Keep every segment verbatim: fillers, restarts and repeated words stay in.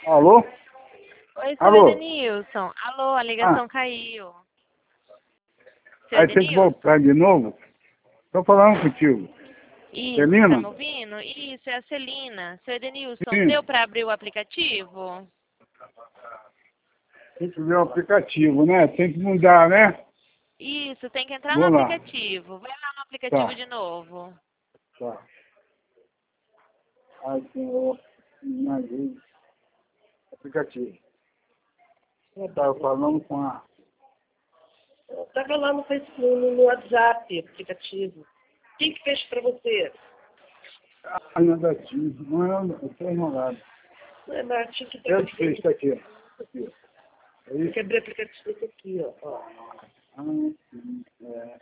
Alô? Oi, seu Alô? Edenilson. Alô, a ligação Ah. caiu. Seu Aí tem que Edenilson? voltar de novo? Tô falando contigo. Isso, Celina? tá me ouvindo? Isso, é a Celina. Seu Edenilson, Sim. deu para abrir o aplicativo? Tem que ver o aplicativo, né? Tem que mudar, né? Isso, tem que entrar no Vamos lá. aplicativo. Vai lá no aplicativo Tá. de novo. Tá. Aí tem o navio. Aplicativo. Eu tava falando com a... Eu estava lá no Facebook, no WhatsApp, aplicativo. Quem que fez para você? a negativo. Não, eu não. Eu tô enrolado. Não é nada, tinha que ter Eu que fiz isso aqui. Ó. Aqui. É Tem isso? que abrir o aplicativo desse aqui, ó. ó. Ah, sim. É.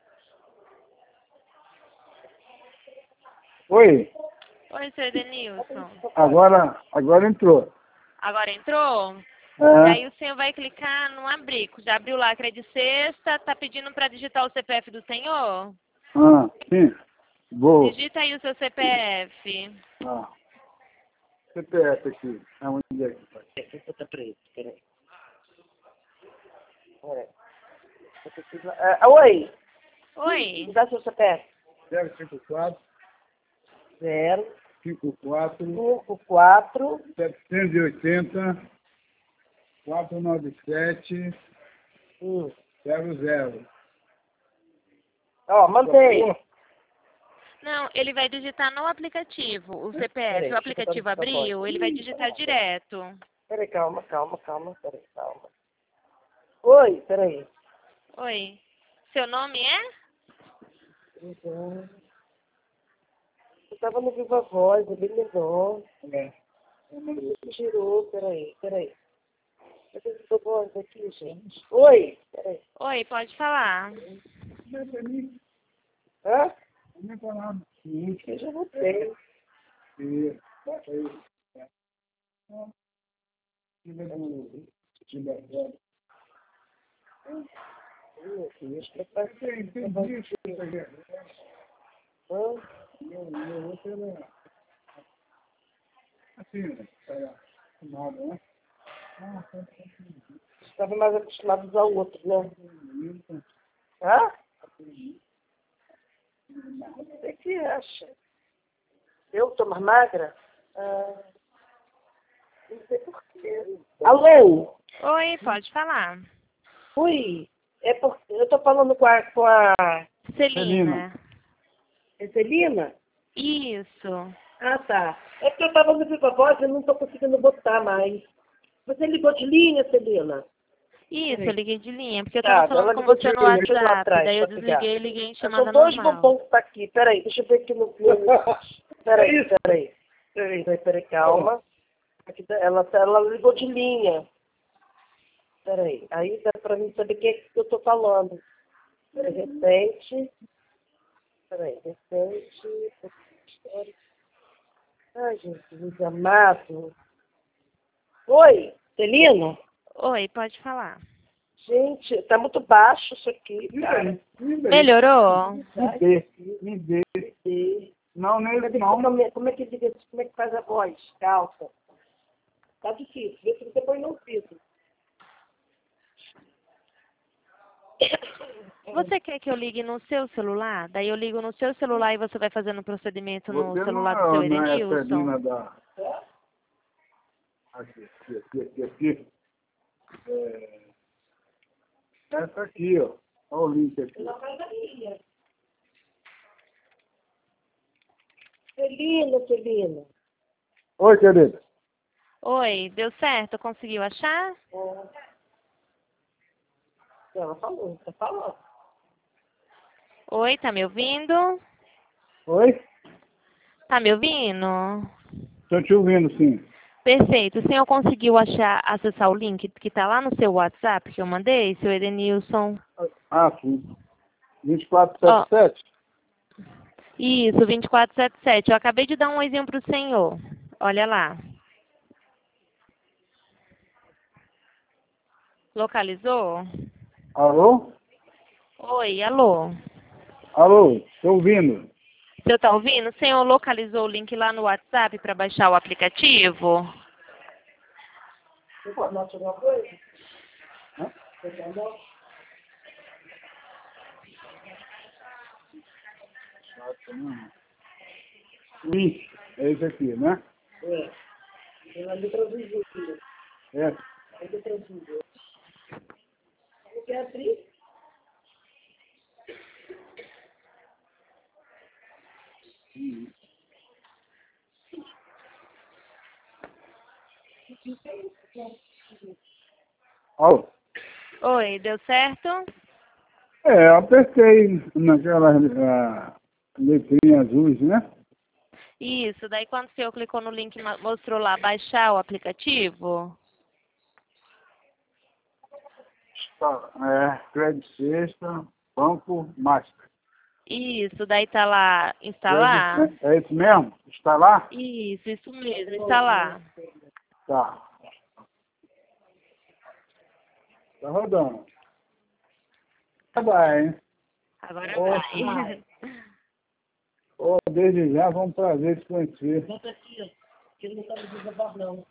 Oi. Oi, seu Edenilson. Agora, agora entrou. Agora entrou? É. Daí o senhor vai clicar no abrir. Já abriu lá que é de sexta, tá pedindo para digitar o C P F do senhor? Ah, sim. Vou. Digita aí o seu C P F. Ah. C P F aqui. Aonde é que tá? É, essa tá preto, peraí. É. Eu preciso- é, oi, Oi. me dá seu C P F. zero cinco quatro, Zero, cinco quatro, cinco, quatro, setecentos e oitenta, quatrocentos e noventa e sete, um. zero zero. Ó, mantém. Não, ele vai digitar no aplicativo o C P F. Peraí, O aplicativo deixa eu botar no abriu, ele vai digitar direto. Peraí, calma, calma, calma, peraí, calma. Oi, peraí. Oi. Seu nome é? Uhum. Eu tava no Viva Voz, é bem melhor. É. Tirou, peraí, perai. Eu tenho Viva Voz aqui, gente. Oi, peraí. Oi, pode falar. Não é pra mim. Hã? Não é pra nada. Eu já voltei. E, bota aí. É. Ah, tira do- tira da- Meu Deus, que tá Tem, tem disso aqui. Hã? Meu, meu outro era assim, né? Era nada, né? Ah, tá, tá, Estava mais acostumado ao outro, né? tá. Hã? O que acha? Eu tô mais magra? Ah, não sei porquê. Alô? Oi, pode falar. Oi. É porque eu tô falando com a, com a Celina. é Celina? Isso. Ah, tá. É porque eu tava no Viva Voz e eu não tô conseguindo botar mais. Você ligou de linha, Celina? Isso, eu liguei de linha, porque eu Tá, tava falando ela com ligou você de no linha, deixa eu ir lá WhatsApp, atrás daí eu pra pegar. desliguei e liguei em São chamada dois normal. bombons que tá aqui. Peraí, deixa eu ver aqui no... Peraí, peraí. Peraí, peraí, peraí, calma. Aqui tá- ela, tá- ela ligou de linha. Peraí, aí dá pra mim saber o que é que eu tô falando. Peraí, recente. Peraí, recente. Ai, Jesus amado. Oi, Celina? Oi, pode falar. Gente, tá muito baixo isso aqui, cara. Melhorou? Me dê, me dê. E- Não, Como é nele que, não. como é- como é que diga isso? Como é que faz a voz? Calça. Tá difícil. Vê se você põe no ouvido. Você quer que eu ligue no seu celular? Daí eu ligo no seu celular e você vai fazendo o procedimento no Você celular não, do seu não é a Edenilson? Celina da... Aqui, aqui, aqui, aqui, aqui. É... Essa aqui, ó. Olha o link aqui. Celina, Celina. Oi, querida. Oi, deu certo? Conseguiu achar? Ela falou, tá falando. Oi, tá me ouvindo? Oi? Tá me ouvindo? Estou te ouvindo, sim. Perfeito. O senhor conseguiu achar, acessar o link que tá lá no seu WhatsApp que eu mandei, seu Edenilson? Ah, sim. vinte e quatro Ó, setenta e sete? isso, vinte e quatro setenta e sete. Eu acabei de dar um oizinho pro senhor. Olha lá. Localizou? Alô? Oi, alô. Alô, estou ouvindo. O senhor tá ouvindo? O senhor localizou o link lá no WhatsApp para baixar o aplicativo? Você pode anotar alguma coisa? Hã? Você quer anotar? Isso, é esse aqui, né? É. Tem uma letra azul. É. A letra azul. Você quer abrir? Uhum. Alô? Oi, deu certo? É, eu apertei naquela ah, letrinha azuis, né? Isso, daí quando o senhor clicou no link, ma- mostrou lá baixar o aplicativo? Tá, é, crédito sexta, banco master. Isso, daí tá lá instalar? Crédito, é isso mesmo? Está lá? Isso, isso mesmo, instalar. Tá. Tá rodando. Tá bem, hein? Agora Ô, vai. ô, desde já, foi um prazer te conhecer. Bota aqui, ó. Que ele não tá no desabar, não.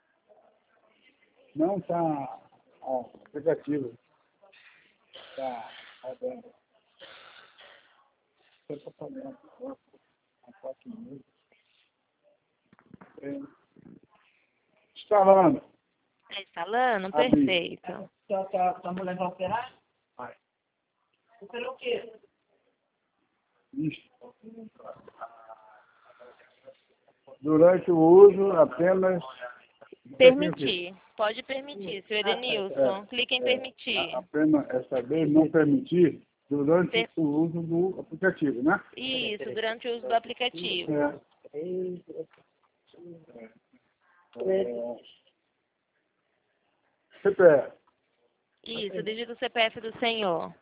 Não tá, ó, aplicativo. Tá rodando. Você tá fazendo uma foto mesmo. É. Instalando. Tá instalando? Abri. Perfeito. Tá, tá, tá mulher vai operar? Vai. Operou o quê? Isso. Durante o uso, apenas... Permitir. Pode permitir, seu Edenilson. É, Clique em é, permitir. a- apenas essa vez não permitir durante Per- o uso do aplicativo, né? Isso, durante o uso do aplicativo. É. É. C P F. Isso, digita o C P F do senhor.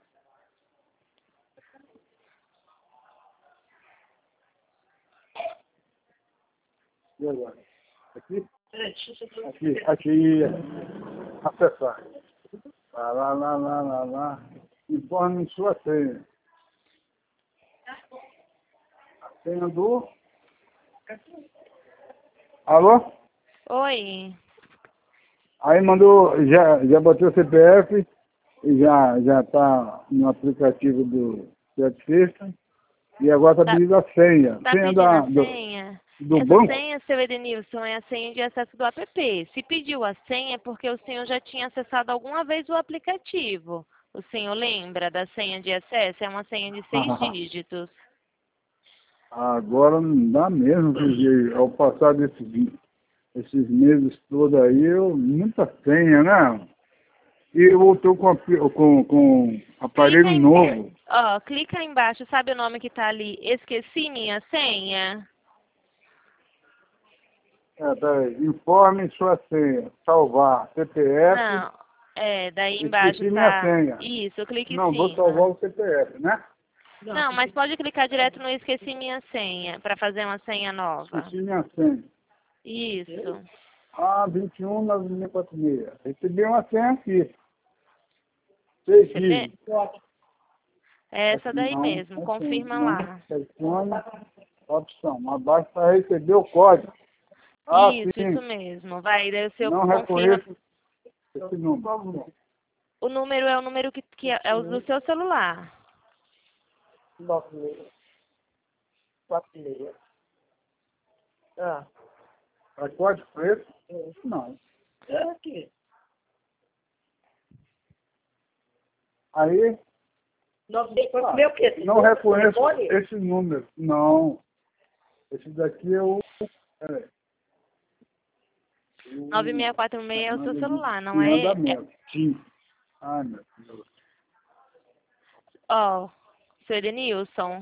E agora? Aqui? Peraí, deixa eu ver. Aqui, aqui. Acessar. Lá, lá, lá, lá, lá, lá. Informe sua senha. A senha do... Alô? Oi. Aí mandou, já, já botei o C P F, e já, já tá no aplicativo do Certifica, e agora tá Tá, pedindo a senha. tá Senha pedindo da, a do, senha? do Essa banco? senha, seu Edenilson, é a senha de acesso do app. Se pediu a senha é porque o senhor já tinha acessado alguma vez o aplicativo. O senhor lembra da senha de acesso? É uma senha de seis dígitos. Agora não dá mesmo, porque ao passar desses, esses meses todos aí, eu, muita senha, né? E eu estou com, api- com, com aparelho Clica em, novo. ó, clica embaixo, sabe o nome que tá ali? Esqueci minha senha? É, peraí, informe sua senha, salvar C P F, Não, é, daí embaixo esqueci minha tá. senha. Isso, clique em Não, vou salvar cima. o C P F, né? Não, mas pode clicar direto no esqueci minha senha para fazer uma senha nova. Esqueci minha senha. Isso. Ah, vinte e um, nove mil e quatro seis. Recebi uma senha aqui. Seis Você vê? dígitos. É essa Aqui daí não, mesmo, é confirma senha. lá. Selecione, opção. Abaixo para receber o código. Ah, Isso, sim. isso mesmo. Vai, daí o seu Não confirma. reconheço esse número. O número é o número que, que é, é o do seu celular. Nove meia. Quatro meia. Ah. É código preto? Não. É aqui. Aí, Nove meia, quatro meia o quê? não reconheço Telefone? esse número. Não. Esse daqui é o... Peraí. nove seis quatro seis é o seu celular, não Em é? é andamento. Sim. Ai, meu Deus. Ó, seu Edenilson.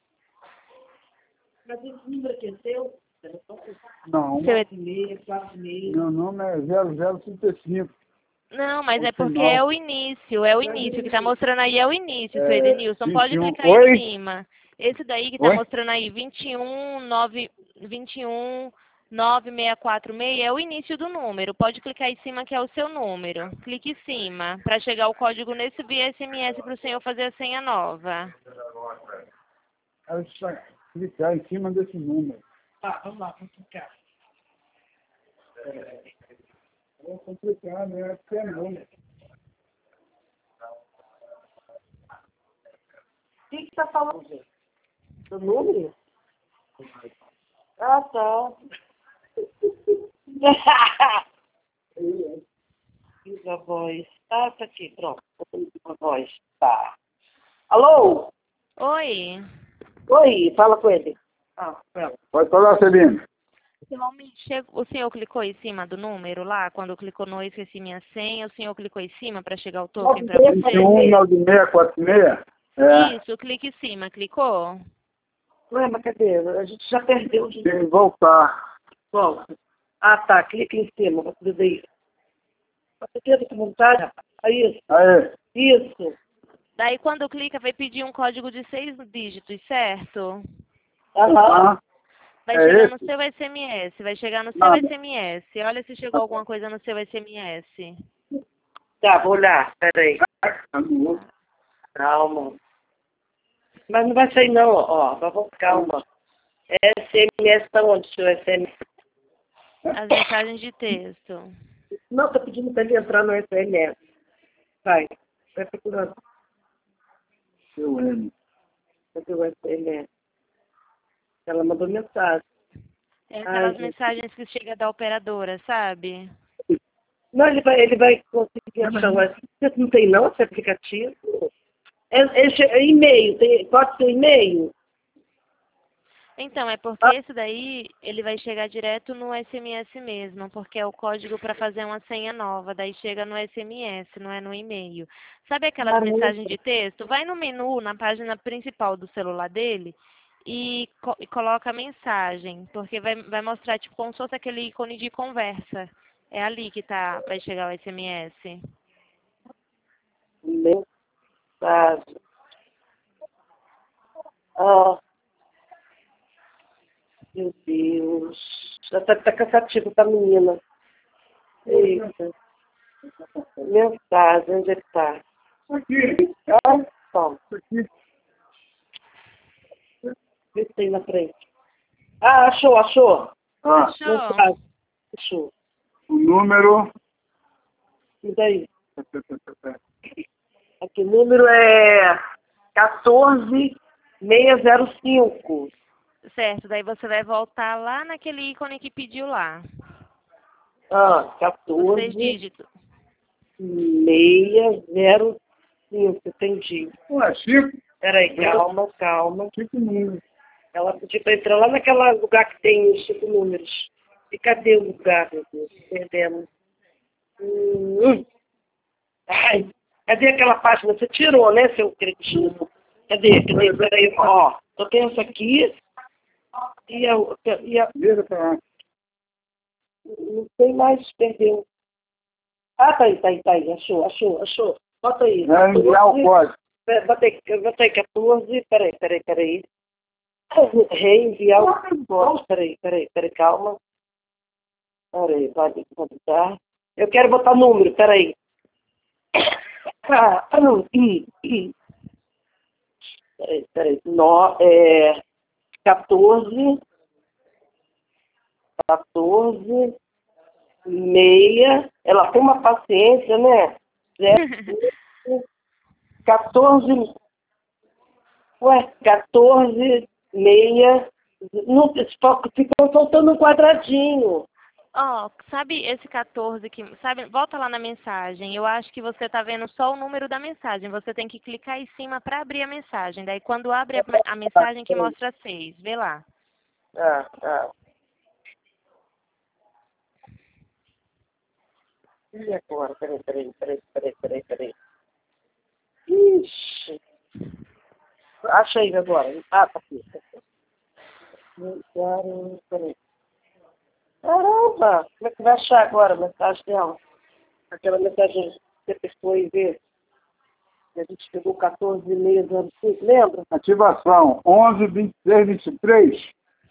Mas esse número aqui é seu? Não. Seu Ed- Nove meia, quatro meia. Meu nome é zero zero trinta e cinco. Não, mas O é porque final. é o início, é o início. O que tá mostrando aí é o início, seu É, Edenilson. Pode vinte e um. clicar Oi? em cima. Esse daí que tá Oi? mostrando aí, vinte e um, nove, vinte e um, nove seis quatro seis, é o início do número. Pode clicar em cima que é o seu número. Clique em cima para chegar o código nesse via S M S para o senhor fazer a senha nova. Aí você clicar em cima desse número. Tá, vamos lá, vamos clicar. É complicado, né? Porque não. O que que tá falando, gente? Do número? Ah, tá. Viva voz. Ah, tá aqui, pronto. Viva voz. Tá. Alô? Oi. Oi, fala com ele. Ah, pronto. Pode falar, Celina. Realmente, che- o senhor clicou em cima do número lá? Quando clicou no esqueci minha senha, o senhor clicou em cima para chegar o token para vinte e um, você? nove seis quatro seis. É. Isso, clique em cima. Clicou? Ué, mas cadê? A gente já perdeu. Tem que voltar. Volta. Ah, tá. Clica em cima. Vou fazer isso. Você tem essa vontade? Ah, isso. Aí. Isso. Daí, quando clica, vai pedir um código de seis dígitos, certo? Aham. Ah, Vai é chegar no esse? seu S M S, vai chegar no seu Nada. S M S. Olha se chegou alguma coisa no seu S M S. Tá, vou olhar. Peraí. Calma. Mas não vai sair não, ó. Vamos, calma. S M S tá onde, seu S M S? As mensagens de texto. Não, tá pedindo pra ele entrar no S M S. Vai. Vai procurando. Seu M. Cadê o S M S? Ela mandou mensagem. É aquelas Ai, mensagens que chega da operadora, sabe? não, ele vai, ele vai conseguir achar o S M S. Não tem não esse aplicativo? É, esse é e-mail, tem, pode ser e-mail? Então, é porque esse daí, ele vai chegar direto no S M S mesmo, porque é o código para fazer uma senha nova, daí chega no S M S, não é no e-mail. Sabe aquelas Caramba. mensagens de texto? Vai no menu, na página principal do celular dele, e, co e coloca a mensagem, porque vai, vai mostrar, tipo, como se fosse aquele ícone de conversa. É ali que tá, vai chegar o S M S. Mensagem. Ah, meu Deus. Já tá, tá cansativo pra menina. Eita. Mensagem, onde é que tá? Aqui. Ah, toma. Aqui. Vê se tem na frente. Ah, achou, achou. Ah, Achou? Mensagem. Achou. o número. E daí? Aqui, o número é quatorze seiscentos e cinco. Certo, daí você vai voltar lá naquele ícone que pediu lá. Ah, Os seis quatorze dígitos. seiscentos e cinco, entendi. Ué, Chico. Peraí, calma, calma. Chico número. Ela pediu para entrar lá naquele lugar que tem os cinco números. E cadê o lugar, meu Deus? Perdemos. Hum. Ai, cadê aquela página? Você tirou, né, seu cretino? Cadê? Cadê? Peraí, ó. Só tem essa aqui. E a outra. E a... Vira pra lá. Não tem mais, perdeu. Ah, tá aí, tá aí, tá aí. Achou, achou, achou. Bota aí. Vai enviar o código. Pera- Bota aí, bota aí quatorze. Peraí, peraí, peraí. Reenviar o código. Peraí, peraí, peraí, calma. Peraí, vai botar. Eu quero botar número, peraí. Ah, não, i, i. Peraí, peraí. No, é, quatorze. quatorze. Meia. Ela tem uma paciência, né? Zero, quatorze. Ué, quatorze, meia. Não, ficou faltando um quadradinho. Ó, sabe esse quatorze que, sabe, volta lá na mensagem. Eu acho que você tá vendo só o número da mensagem. Você tem que clicar em cima para abrir a mensagem. Daí quando abre a, a mensagem que mostra seis, vê lá. Ah, tá. E agora? Peraí, peraí, peraí, peraí, peraí, peraí. Ixi. Acha aí agora. Ah, tá aqui. Peraí. Caramba! Como é que vai achar agora a mensagem dela? Aquela mensagem que você apertou e vê. Que a gente pegou quatorze e meia do ano cinco, lembra? Ativação. onze, vinte e seis, vinte e três.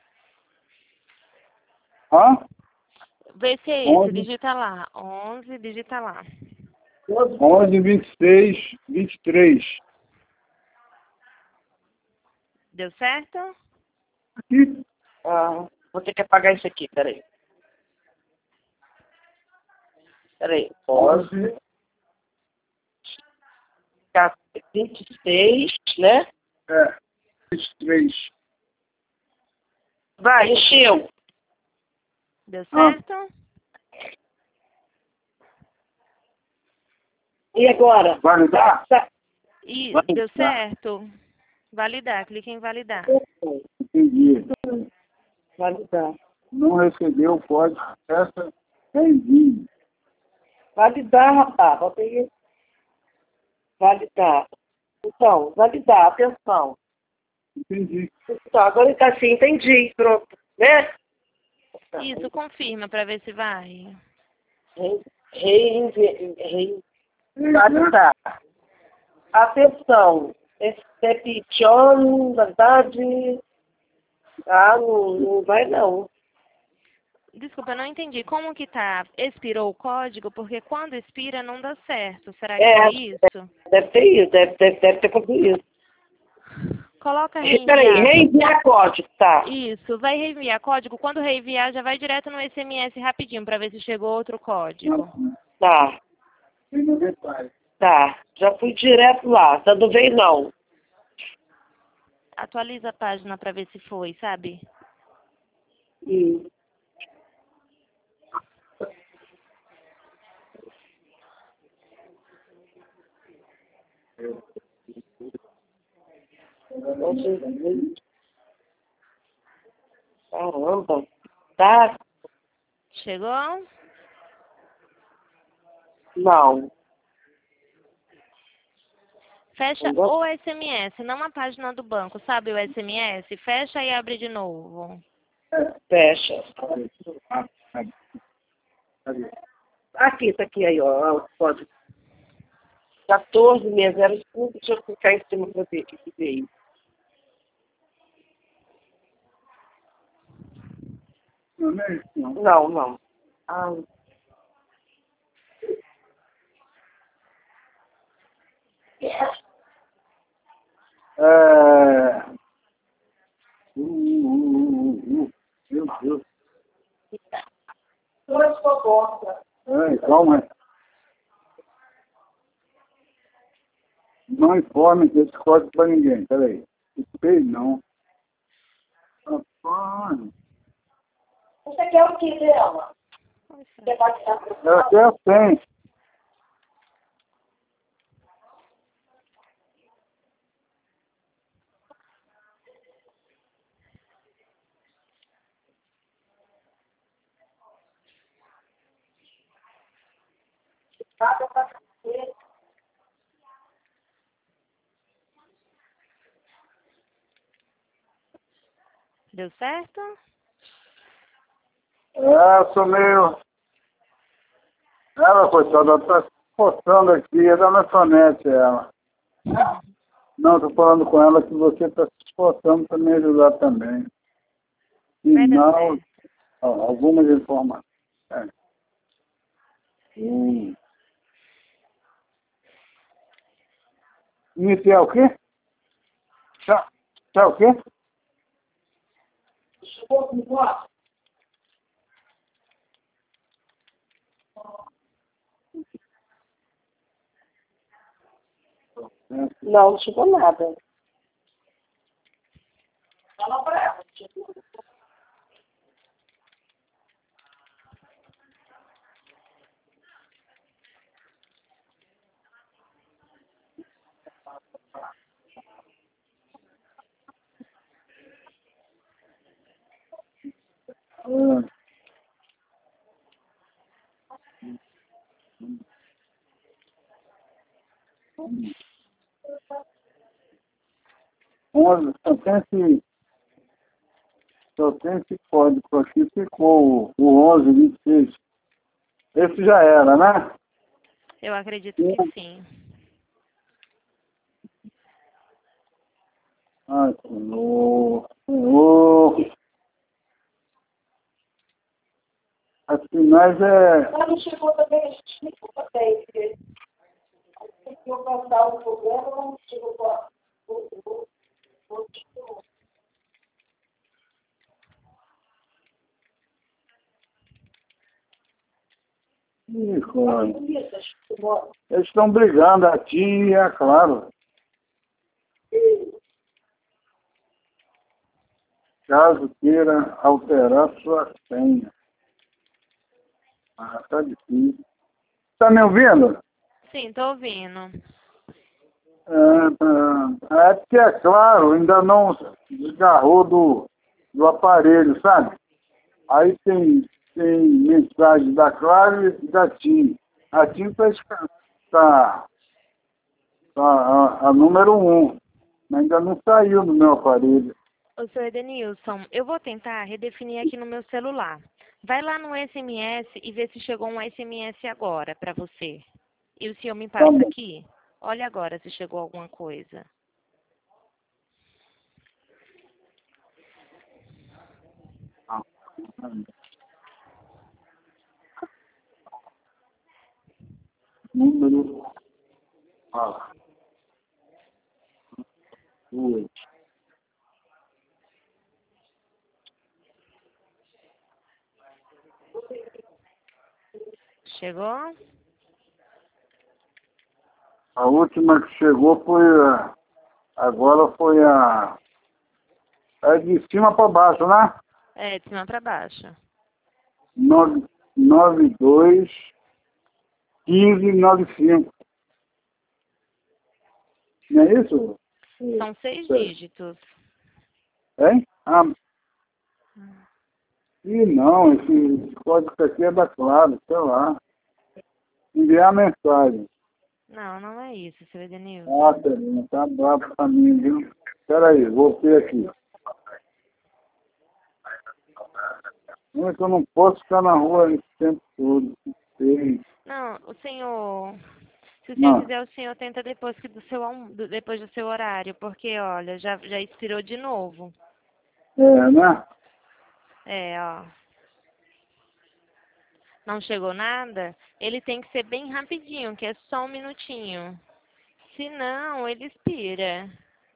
Hã? Vê se é esse, digita lá. onze, digita lá. onze, vinte e seis, vinte e três. Deu certo? Aqui. Ah, vou ter que apagar isso aqui, peraí. Peraí, onze, vinte e seis, né? É, vinte e três. Vai, encheu. Deu Ah. certo? E agora? Validar? Tá. E Vai. deu certo? Validar, clique em validar. Entendi. Validar. Não recebeu o código. Essa é envio. Validar, rapaz. Bota aí. Validar. Então, validar, atenção. Entendi. Então, agora tá assim, entendi. Pronto. Né? Isso, confirma para ver se vai. Reenviar. Re, validar. Atenção. Exception, verdade. Ah, não, não vai não. Desculpa, eu não entendi. Como que tá? Expirou o código? Porque quando expira não dá certo. Será que É, foi isso? Deve ter isso, deve, deve, deve ter acontecido isso. Coloca Peraí, reenviar. reenviar código, tá? Isso, vai reenviar código. Quando reenviar, já vai direto no S M S rapidinho para ver se chegou outro código. Tá, Tem no detalhe. tá. Já fui direto lá, tá não veio não. Atualiza a página para ver se foi, sabe? Hum. Caramba. Tá? Chegou? Não. Fecha Agora- o S M S, não a página do banco, sabe o S M S? Fecha e abre de novo. Fecha. Ah, cadê? Cadê? Aqui, tá aqui aí, ó. O código. quatorze, seis zero cinco. Deixa eu clicar em cima pra ver o que veio. Não, não é isso, não. Não, não. Ah, É... Uh, uh, uh, uh. Meu Deus. duas propostas. É, calma. Não informe esse código para ninguém. Peraí. Espei não. Rapaz. Você quer o que dela? Poxa. Você vai tirar pro Ela quer cem. Paga pra você. Deu certo? É, sou meio... Ela, coitada, está se esforçando aqui. É da lanchonete, ela. Não, estou falando com ela que você está se esforçando para me ajudar também. Vai dar Final, certo. ó, algumas informações. É. Hum. Iniciar o quê? Tá, tá o quê? Chegou com quatro? Não, não chegou nada. Fala pra ela. Chegou. Ah. Olha, só tem esse, só tem esse código aqui, ficou o, o onze, vinte e seis. Esse já era, né? Eu acredito que sim. Ai, Senhor, Senhor. As finais é... Mas não chegou também, explica também, porque se eu passar o programa, não chegou para o Ih, claro. Eles estão brigando, a Tim e a Claro. Caso queira alterar sua senha. Ah, tá difícil. Tá me ouvindo? Sim, tô ouvindo. É, é porque, é claro, ainda não desgarrou do, do aparelho, sabe? Aí tem, tem mensagem da Claro e da TIM. A TIM está tá, tá a, a número um, mas ainda não saiu do meu aparelho. Ô, senhor Edenilson, eu vou tentar redefinir aqui no meu celular. Vai lá no S M S e vê se chegou um S M S agora para você. E o senhor me passa Tá aqui? Olha agora se chegou alguma coisa. Número ah, dois. Chegou? A última que chegou foi a, agora foi a, é de cima para baixo, né? É, de cima para baixo. nove nove dois um cinco nove cinco. Não é isso? São seis Sei. dígitos. Hein? Ah, e não, esse código aqui é da Claro, sei lá. Enviar mensagem. Não, não é isso, senhor Edenilson. Ah, Terina, tá bravo pra mim, viu? Espera aí, voltei aqui. Não, é que eu não posso ficar na rua esse tempo todo. Sei. Não, o senhor... Se o senhor Não, quiser, o senhor tenta depois, que do seu, alm- do- depois do seu horário, porque, olha, já, já expirou de novo. é, né? É, ó. Não chegou nada? Ele tem que ser bem rapidinho, que é só um minutinho. Se não, ele expira.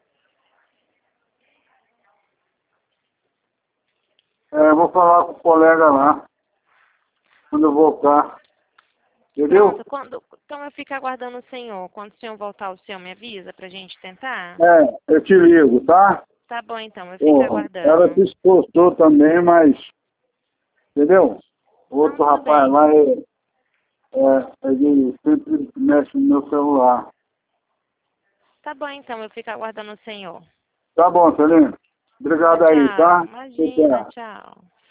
É, eu vou falar com o colega lá, quando eu voltar. Entendeu? Pronto, quando, então eu fico aguardando o senhor. Quando o senhor voltar, o senhor me avisa pra gente tentar? É, eu te ligo, tá? Tá bom, então, eu fico Porra, ela se aguardando. esforçou também, mas... Entendeu? Outro Não, tudo rapaz bem. lá, ele, é, ele sempre mexe no meu celular. Tá bom, então, eu fico aguardando o senhor. Tá bom, Celina. Obrigado aí, Tchau. tá? Imagina, tchau.